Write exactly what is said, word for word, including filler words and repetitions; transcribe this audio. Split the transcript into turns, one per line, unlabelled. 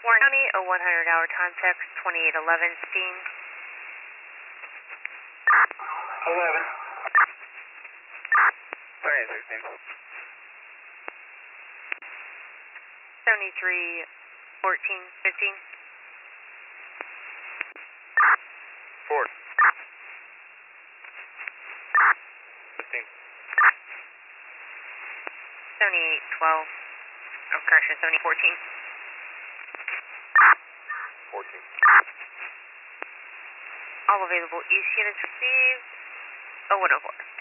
Warren County, oh one hundred hour time text, twenty-eight eleven, Steen.
eleven. twenty-eight sixteen.
seventy-three fourteen fifteen.
Ford. fifteen.
seventy-eight twelve. Oh, correction, seventy fourteen.
fourteen.
All available east units received. oh one oh four.